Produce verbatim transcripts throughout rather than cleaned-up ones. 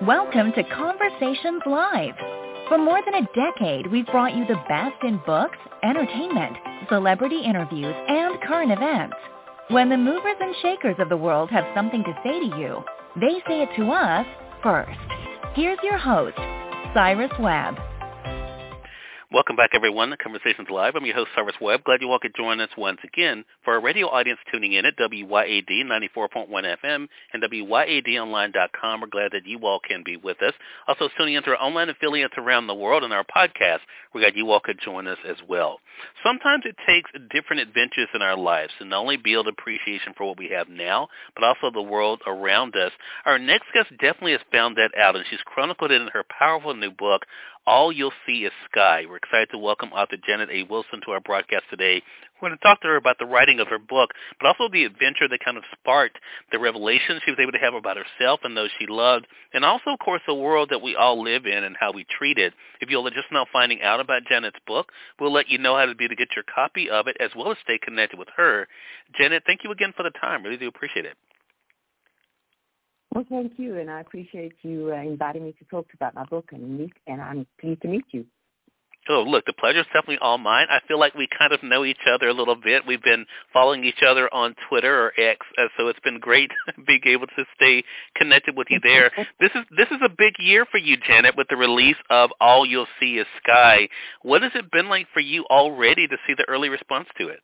Welcome to Conversations Live. For more than a decade, we've brought you the best in books, entertainment, celebrity interviews, and current events. When the movers and shakers of the world have something to say to you, they say it to us first. Here's your host, Cyrus Webb. Welcome back, everyone, to Conversations Live. I'm your host, Cyrus Webb. Glad you all could join us once again. For our radio audience tuning in at W Y A D ninety-four point one F M and W Y A D online dot com, we're glad that you all can be with us. Also tuning into our online affiliates around the world and our podcast, we're glad you all could join us as well. Sometimes it takes different adventures in our lives to not only build appreciation for what we have now, but also the world around us. Our next guest definitely has found that out, and she's chronicled it in her powerful new book, All You'll See Is Sky. We're excited to welcome author Janet A. Wilson to our broadcast today. We're going to talk to her about the writing of her book, but also the adventure that kind of sparked the revelation she was able to have about herself and those she loved, and also, of course, the world that we all live in and how we treat it. If you're just now finding out about Janet's book, we'll let you know how to be to get your copy of it, as well as stay connected with her. Janet, thank you again for the time. Really do appreciate it. Well, thank you, and I appreciate you uh, inviting me to talk about my book, and meet, and I'm pleased to meet you. Oh, look, the pleasure's definitely all mine. I feel like we kind of know each other a little bit. We've been following each other on Twitter or X, uh, so it's been great being able to stay connected with you there. This is this is a big year for you, Janet, with the release of All You'll See Is Sky. What has it been like for you already to see the early response to it?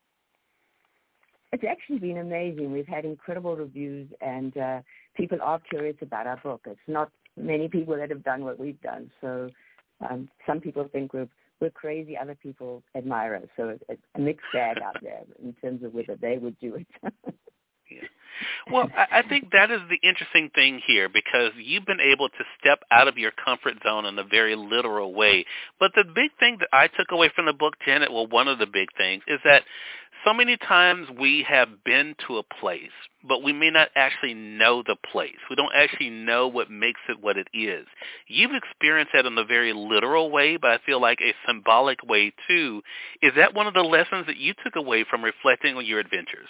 It's actually been amazing. We've had incredible reviews, and uh, people are curious about our book. It's not many people that have done what we've done, so um, some people think we're we're crazy. Other people admire us. So it's, it's a mixed bag out there in terms of whether they would do it. Yeah. Well, I think that is the interesting thing here, because you've been able to step out of your comfort zone in a very literal way. But the big thing that I took away from the book, Janet, well, one of the big things, is that so many times we have been to a place, but we may not actually know the place. We don't actually know what makes it what it is. You've experienced that in a very literal way, but I feel like a symbolic way too. Is that one of the lessons that you took away from reflecting on your adventures?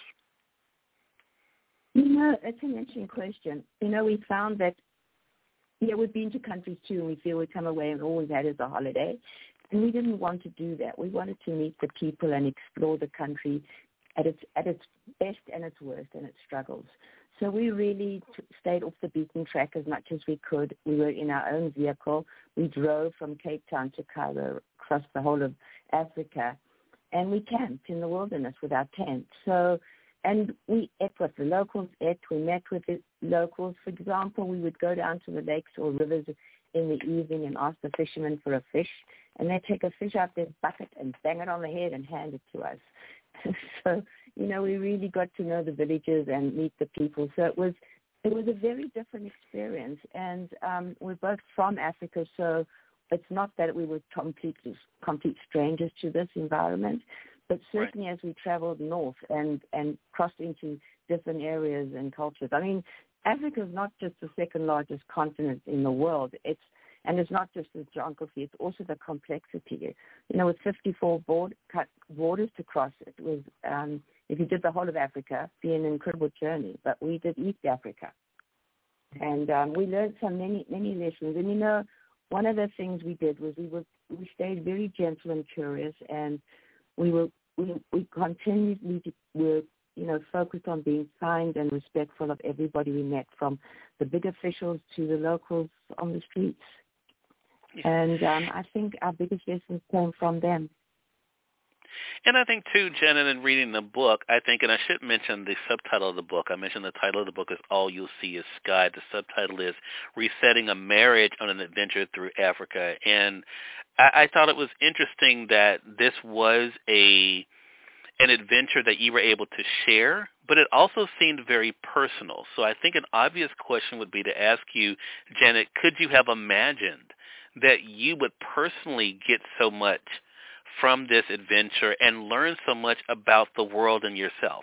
You know, it's an interesting question. You know, we found that, yeah, we've been to countries too, and we feel we come away and all we've had is a holiday. And we didn't want to do that. We wanted to meet the people and explore the country at its at its best and its worst and its struggles. So we really t- stayed off the beaten track as much as we could. We were in our own vehicle. We drove from Cape Town to Cairo, across the whole of Africa, and we camped in the wilderness with our tent. So, and we ate what the locals ate. We met with the locals. For example, we would go down to the lakes or rivers in the evening and ask the fishermen for a fish, and they take a fish out their bucket and bang it on the head and hand it to us. So, you know, we really got to know the villages and meet the people. So it was it was a very different experience, and um, we're both from Africa, so it's not that we were completely complete strangers to this environment, but certainly as we traveled north and, and crossed into different areas and cultures. I mean, Africa is not just the second largest continent in the world. It's and it's not just the geography; it's also the complexity. You know, with fifty-four board, cut borders to cross, it was um, if you did the whole of Africa, it'd be an incredible journey. But we did East Africa, and um, we learned some many many lessons. And you know, one of the things we did was we were we stayed very gentle and curious, and we were we we continually were. you know, focused on being kind and respectful of everybody we met, from the big officials to the locals on the streets. Yeah. And um, I think our biggest lessons came from them. And I think, too, Janet, in reading the book, I think, and I should mention the subtitle of the book. I mentioned the title of the book is All You'll See Is Sky. The subtitle is Resetting a Marriage on an Adventure Through Africa. And I, I thought it was interesting that this was a an adventure that you were able to share, but it also seemed very personal. So I think an obvious question would be to ask you, Janet, could you have imagined that you would personally get so much from this adventure and learn so much about the world and yourself?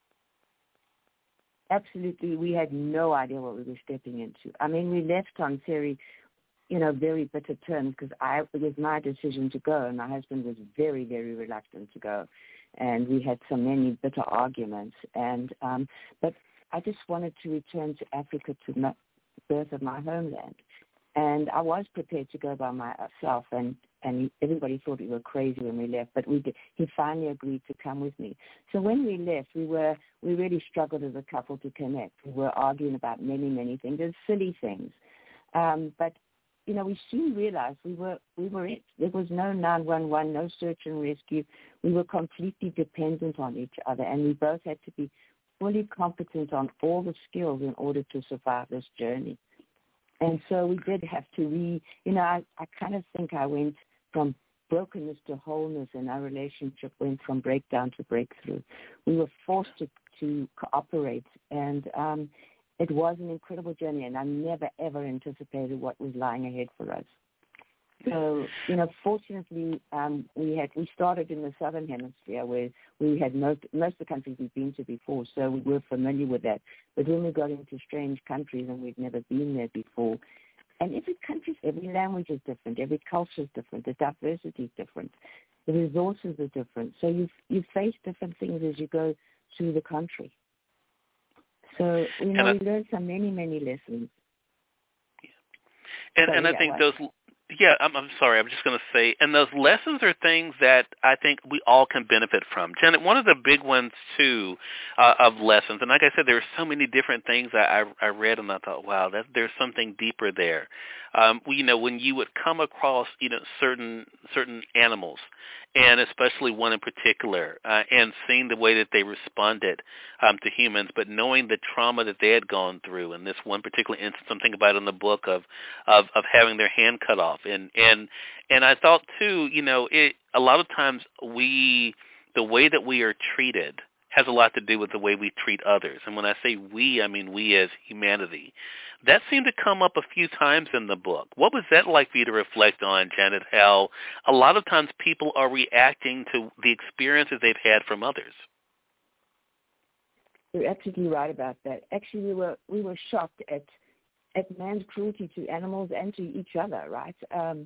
Absolutely. We had no idea what we were stepping into. I mean, we left on very, you know, very bitter terms, because I it was my decision to go, and my husband was very, very reluctant to go. And we had so many bitter arguments. And um, but I just wanted to return to Africa to birth of my homeland. And I was prepared to go by myself, and, and everybody thought we were crazy when we left, but we did. He finally agreed to come with me. So when we left, we were we really struggled as a couple to connect. We were arguing about many, many things, and silly things. Um, but, you know, we soon realized we were we were it. There was no nine one one, no search and rescue. We were completely dependent on each other, and we both had to be fully competent on all the skills in order to survive this journey. And so we did have to re, you know, I, I kind of think I went from brokenness to wholeness, and our relationship went from breakdown to breakthrough. We were forced to, to cooperate, and um, it was an incredible journey, and I never, ever anticipated what was lying ahead for us. So, you know, fortunately, um, we had we started in the southern hemisphere where we had most most of the countries we've been to before, so we were familiar with that. But when we got into strange countries and we'd never been there before, and every country, every language is different, every culture is different, the diversity is different, the resources are different. So you you face different things as you go through the country. So, you know, I, we learned some many, many lessons. And, so, and I yeah, think what? those... Yeah, I'm, I'm sorry. I'm just going to say, and those lessons are things that I think we all can benefit from. Janet, one of the big ones, too, uh, of lessons, and like I said, there are so many different things I, I, I read, and I thought, wow, that, there's something deeper there. Um, you know, when you would come across, you know, certain certain animals, and especially one in particular, uh, and seeing the way that they responded um, to humans, but knowing the trauma that they had gone through, and this one particular instance I'm thinking about in the book of, of, of having their hand cut off. And, and and I thought, too, you know, it, a lot of times we, the way that we are treated has a lot to do with the way we treat others. And when I say we, I mean we as humanity. That seemed to come up a few times in the book. What was that like for you to reflect on, Janet, how a lot of times people are reacting to the experiences they've had from others? You're absolutely right about that. Actually, we were we were shocked at at man's cruelty to animals and to each other, right? Um,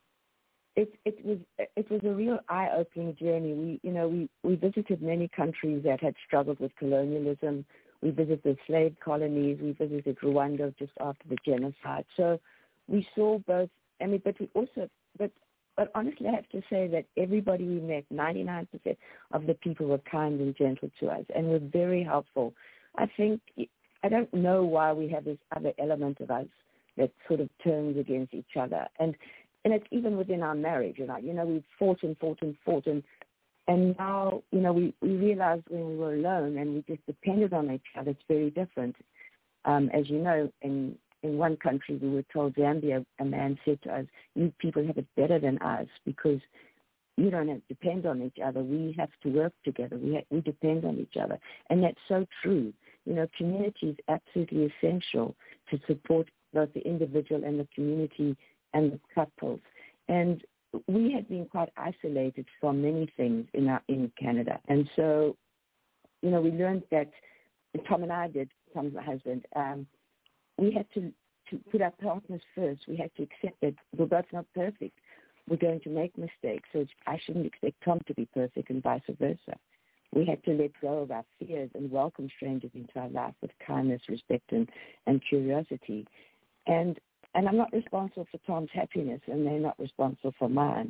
it it was it was a real eye-opening journey. We you know we, we visited many countries that had struggled with colonialism. We visited slave colonies. We visited Rwanda just after the genocide. So we saw both. I mean, but we also but but honestly, I have to say that everybody we met, ninety-nine percent of the people were kind and gentle to us and were very helpful. I think. I don't know why we have this other element of us that sort of turns against each other. And and it's even within our marriage. You know, you know we fought and fought and fought. And, and now, you know, we, we realized when we were alone and we just depended on each other, it's very different. Um, as you know, in, in one country we were told, Zambia, a man said to us, you people have it better than us because you don't have to depend on each other. We have to work together. We, ha- we depend on each other. And that's so true. You know, community is absolutely essential to support both the individual and the community and the couples. And we had been quite isolated from many things in our, in Canada. And so, you know, we learned that, and Tom and I did, Tom's my husband, um, we had to, to put our partners first. We had to accept that we're both not perfect. We're going to make mistakes. So I shouldn't expect Tom to be perfect and vice versa. We had to let go of our fears and welcome strangers into our life with kindness, respect, and, and curiosity. And and I'm not responsible for Tom's happiness, and they're not responsible for mine.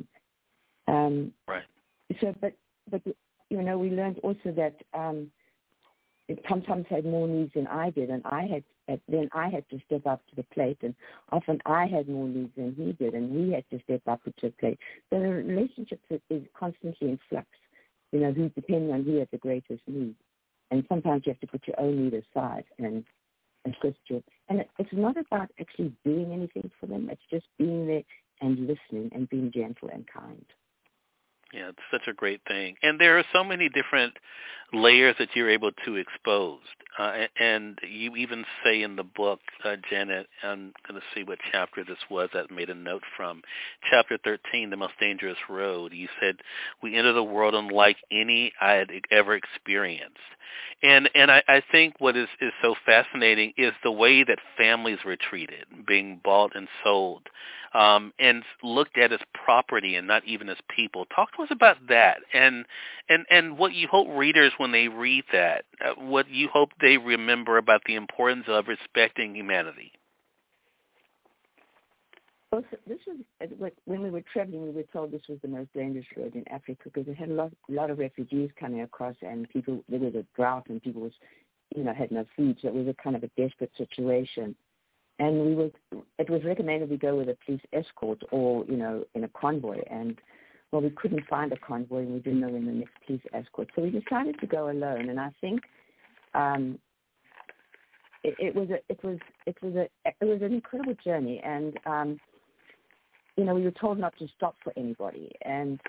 Um, right. So, but but you know, we learned also that um, Tom Tom's had more needs than I did, and I had then I had to step up to the plate, and often I had more needs than he did, and we had to step up to the plate. So the relationship is constantly in flux. You know, who's depending on who has the greatest need. And sometimes you have to put your own need aside and and trust you. And it, it's not about actually doing anything for them. It's just being there and listening and being gentle and kind. Yeah, it's such a great thing. And there are so many different layers that you're able to expose. Uh, and you even say in the book, uh, Janet, I'm going to see what chapter this was that I made a note from, chapter thirteen, The Most Dangerous Road. You said, we enter the world unlike any I had ever experienced. And and I, I think what is, is so fascinating is the way that families were treated, being bought and sold, um, and looked at as property and not even as people. Talk to us about that, and and, and what you hope readers, when they read that, uh, what you hope they remember about the importance of respecting humanity. Well, so this was when we were traveling. We were told this was the most dangerous road in Africa because it had a lot, a lot of refugees coming across, and people there was a drought, and people was, you know, had no food. So it was a kind of a desperate situation. And we were. It was recommended we go with a police escort or, you know, in a convoy. And well, we couldn't find a convoy, and we didn't know when the next police escort. So we decided to go alone. And I think um, it, it was a, it was, it was a, it was an incredible journey. And um, you know, we were told not to stop for anybody. And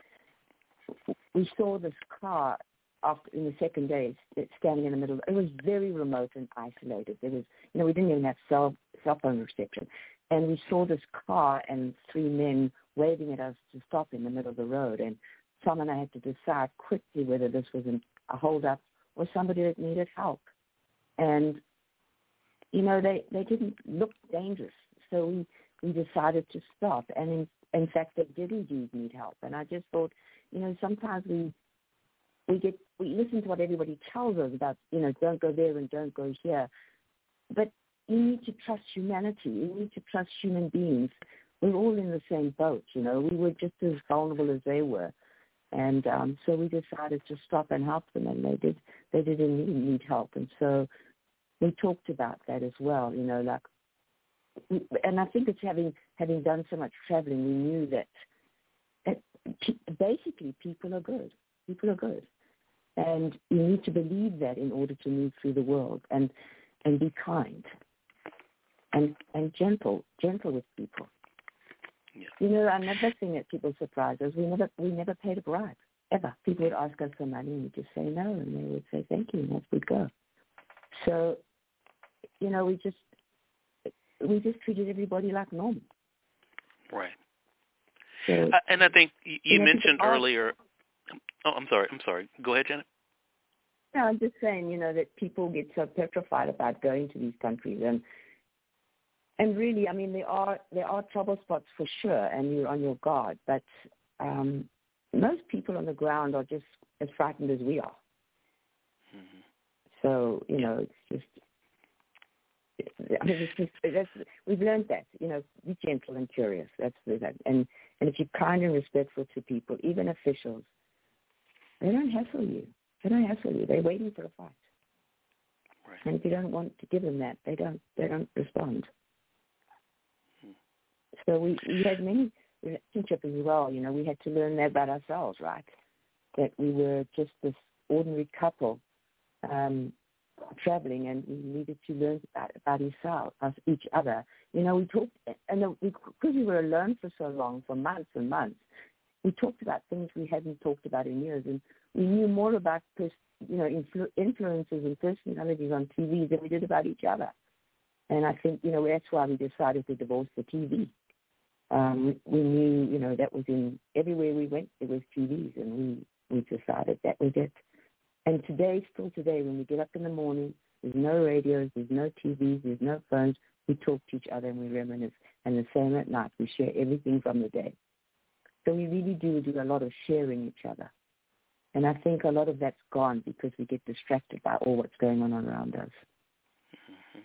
we saw this car after in the second day standing in the middle. It was very remote and isolated. There was, you know, we didn't even have cell cell phone reception. And we saw this car and three men waving at us to stop in the middle of the road. And Tom and I had to decide quickly whether this was a holdup or somebody that needed help. And, you know, they, they didn't look dangerous. So we, we decided to stop. And in, in fact, they did indeed need help. And I just thought, you know, sometimes we we get we listen to what everybody tells us about, you know, don't go there and don't go here. But you need to trust humanity. You need to trust human beings. We're all in the same boat, you know. We were just as vulnerable as they were. And um, so we decided to stop and help them, and they did they did indeed need help. And so we talked about that as well, you know, like, and I think it's having having done so much traveling, we knew that, that basically people are good. People are good. And you need to believe that in order to move through the world, and and be kind and and gentle, gentle with people. Yeah. You know, another thing that people surprise us, we never we never paid a bribe, ever. People would ask us for money, and we'd just say no, and they would say thank you, and off we'd go. So, you know, we just we just treated everybody like normal. Right. So, uh, and I think you, you you know, mentioned are, earlier. Oh, I'm sorry. I'm sorry. Go ahead, Janet. No, I'm just saying, you know, that people get so petrified about going to these countries, and and really, I mean, there are there are trouble spots for sure, and you're on your guard. But um, most people on the ground are just as frightened as we are. Mm-hmm. So you know, it's just. I mean, it's just that's, we've learned that, you know, be gentle and curious. That's that, and and if you're kind and respectful to people, even officials, they don't hassle you. They don't hassle you. They're waiting for a fight. Right. And if you don't want to give them that, they don't. They don't respond. Hmm. So we, we had many relationships as well. You know, we had to learn that about ourselves, right? That we were just this ordinary couple. Um, traveling, and we needed to learn about, about ourselves, us, each other. You know, we talked, and we, because we were alone for so long, for months and months, we talked about things we hadn't talked about in years, and we knew more about, pers- you know, influ- influences and personalities on T V than we did about each other. And I think, you know, that's why we decided to divorce the T V. Um, we knew, you know, that was in everywhere we went, there was T Vs, and we, we decided that was it. And today, still today, when we get up in the morning, there's no radios, there's no T Vs, there's no phones. We talk to each other and we reminisce. And the same at night. We share everything from the day. So we really do do a lot of sharing each other. And I think a lot of that's gone because we get distracted by all what's going on around us. Mm-hmm.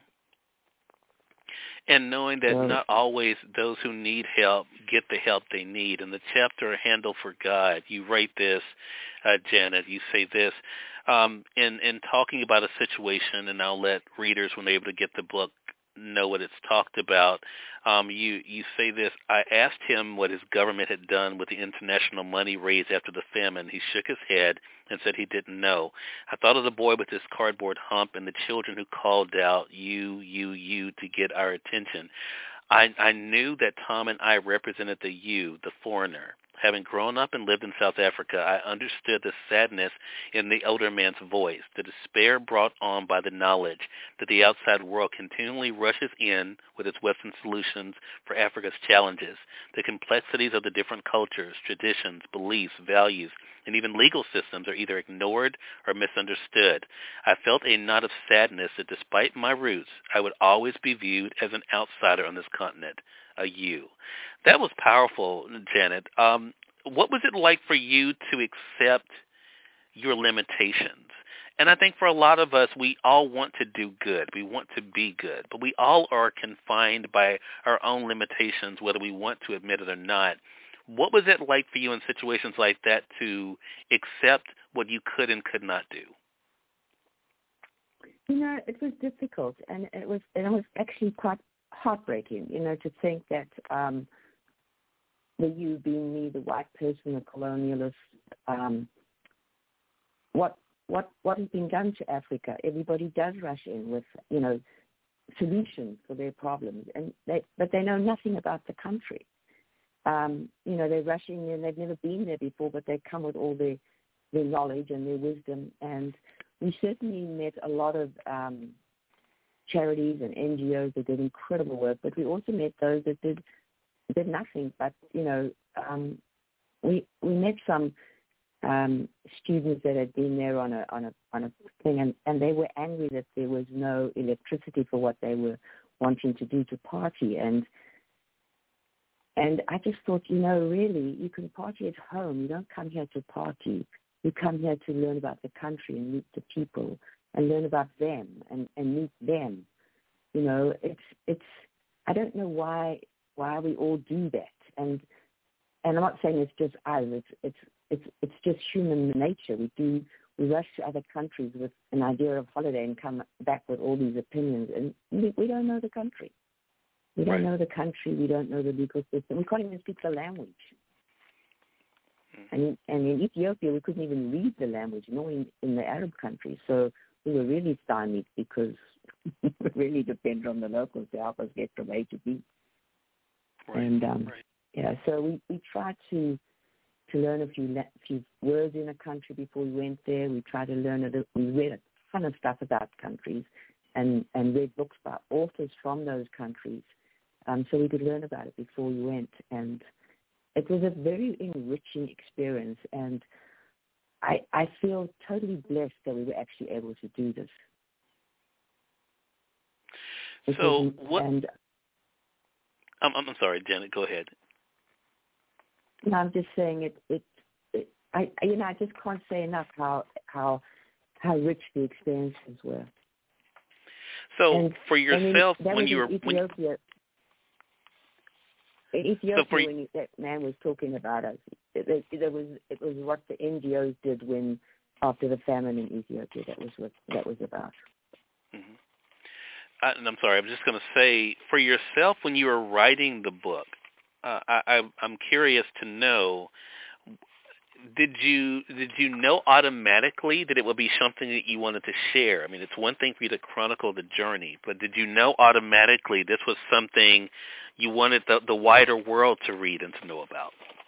And knowing that so, not always those who need help get the help they need. In the chapter, A Handle for God, you write this, uh, Janet, you say this, um, in, in talking about a situation, and I'll let readers, when they're able to get the book, know what it's talked about. Um, you, you say this, I asked him what his government had done with the international money raised after the famine. He shook his head and said he didn't know. I thought of the boy with his cardboard hump and the children who called out, you, you, you, to get our attention. I, I knew that Tom and I represented the you, the foreigner. Having grown up and lived in South Africa, I understood the sadness in the older man's voice, the despair brought on by the knowledge that the outside world continually rushes in with its Western solutions for Africa's challenges, the complexities of the different cultures, traditions, beliefs, values, and even legal systems are either ignored or misunderstood. I felt a knot of sadness that despite my roots, I would always be viewed as an outsider on this continent, a you. That was powerful, Janet. Um, what was it like for you to accept your limitations And I think for a lot of us, we all want to do good. We want to be good. But we all are confined by our own limitations, whether we want to admit it or not. What was it like for you in situations like that to accept what you could and could not do? You know, it was difficult, and it was and it was actually quite heartbreaking, you know, to think that um, the you being me, the white person, the colonialist, um, what what what has been done to Africa? Everybody does rush in with, you know, solutions for their problems, and they but they know nothing about the country. Um, you know, they're rushing in. They've never been there before, but they come with all their their knowledge and their wisdom. And we certainly met a lot of um, charities and N G Os that did incredible work, but we also met those that did did nothing. But you know, um, we we met some um, students that had been there on a on a on a thing, and, and they were angry that there was no electricity for what they were wanting to do to party. And and I just thought, you know, really, you can party at home. You don't come here to party. You come here to learn about the country and meet the people and learn about them and, and meet them. You know, it's it's. I don't know why why we all do that. And and I'm not saying it's just us. It's it's it's it's just human nature. We do we rush to other countries with an idea of holiday and come back with all these opinions, and we, we don't know the country. We don't right. know the country. We don't know the legal system. We can't even speak the language. And, and in Ethiopia, we couldn't even read the language, nor in, in the Arab countries. So we were really stymied because we really depended on the locals to help us get from A to B. Right. And um, right. yeah, so we, we tried to to learn a few few words in a country before we went there. We tried to learn it. We read a ton of stuff about countries, and and read books by authors from those countries, um, so we could learn about it before we went. And it was a very enriching experience, and I, I feel totally blessed that we were actually able to do this. So Because, what? And, I'm, I'm sorry, Janet. Go ahead. no, I'm just saying it. It, it. I, you know, I just can't say enough how how how rich the experiences were. So and, for yourself, and when you were Ethiopia, when, In Ethiopia, so for, when you, that man was talking about us, it, it, it was it was what the N G Os did when after the famine in Ethiopia. That was what that was about. Mm-hmm. I, and I'm sorry, I'm just going to say, for yourself, when you were writing the book, uh, I, I, I'm curious to know, did you did you know automatically that it would be something that you wanted to share? I mean, it's one thing for you to chronicle the journey, but did you know automatically this was something you wanted the, the wider world to read and to know about?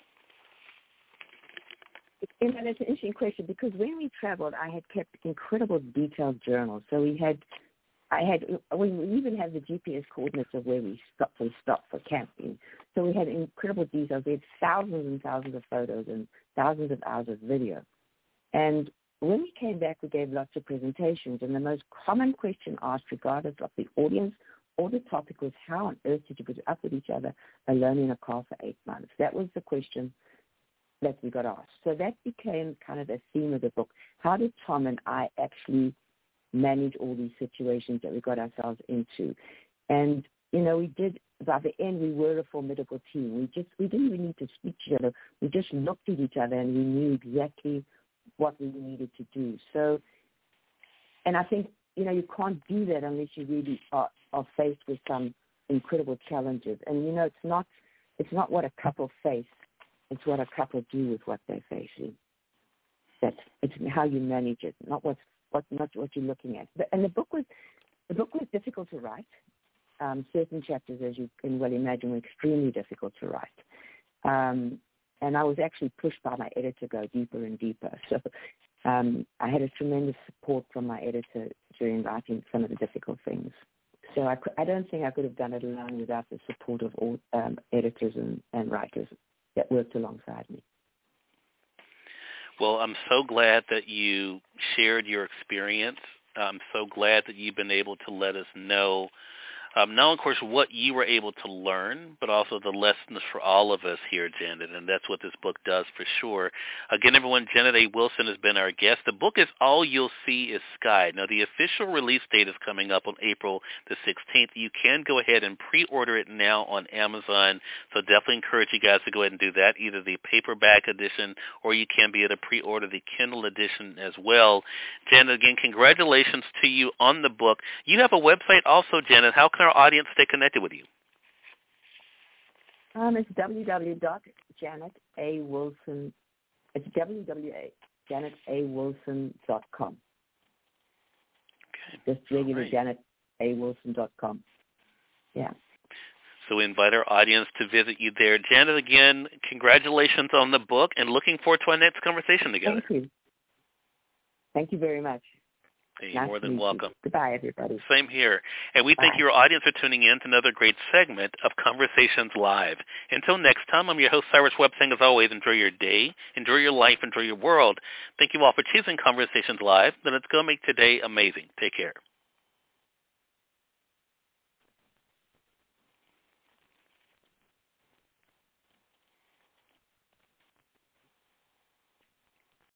You know, that's an interesting question, because when we traveled, I had kept incredible detailed journals. So we had, I had, we even had the G P S coordinates of where we stopped and stopped for camping. So we had incredible details. We had thousands and thousands of photos and thousands of hours of video. And when we came back, we gave lots of presentations, and the most common question asked, regardless of the audience or the topic, was how on earth did you put up with each other alone in a car for eight months? That was the question that we got asked. So that became kind of a theme of the book. How did Tom and I actually manage all these situations that we got ourselves into? And, you know, we did, by the end, we were a formidable team. We just, we didn't even need to speak to each other. We just looked at each other and we knew exactly what we needed to do. So, and I think, you know, you can't do that unless you really are, are faced with some incredible challenges. And, you know, it's not, it's not what a couple face. It's what a couple do with what they're facing. That's, it's how you manage it, not what's, what, not what you're looking at. But, and the book was, the book was difficult to write. Um, certain chapters, as you can well imagine, were extremely difficult to write. Um, and I was actually pushed by my editor to go deeper and deeper. So um, I had a tremendous support from my editor during writing some of the difficult things. So I, I don't think I could have done it alone without the support of all um, editors and, and writers that worked alongside me. Well, I'm so glad that you shared your experience. I'm so glad that you've been able to let us know Um, now, of course, what you were able to learn, but also the lessons for all of us here, Janet, and that's what this book does for sure. Again, everyone, Janet A. Wilson has been our guest. The book is All You'll See Is Sky. Now, the official release date is coming up on April the sixteenth. You can go ahead and pre-order it now on Amazon, so definitely encourage you guys to go ahead and do that, either the paperback edition or you can be able to pre-order the Kindle edition as well. Janet, again, congratulations to you on the book. You have a website also, Janet. How can our audience stay connected with you? Um, it's w w w dot janet a wilson. It's w w w dot janet a wilson dot com. Okay. Just regular right. janet a wilson dot com. Yeah. So we invite our audience to visit you there. Janet, again, congratulations on the book, and looking forward to our next conversation together. Thank you. Thank you very much. Hey, nice you're more than welcome. You. Goodbye, everybody. Same here. And we Bye. thank your audience for tuning in to another great segment of Conversations Live. Until next time, I'm your host, Cyrus Webb, saying as always, enjoy your day, enjoy your life, enjoy your world. Thank you all for choosing Conversations Live. Then let's go make today amazing. Take care.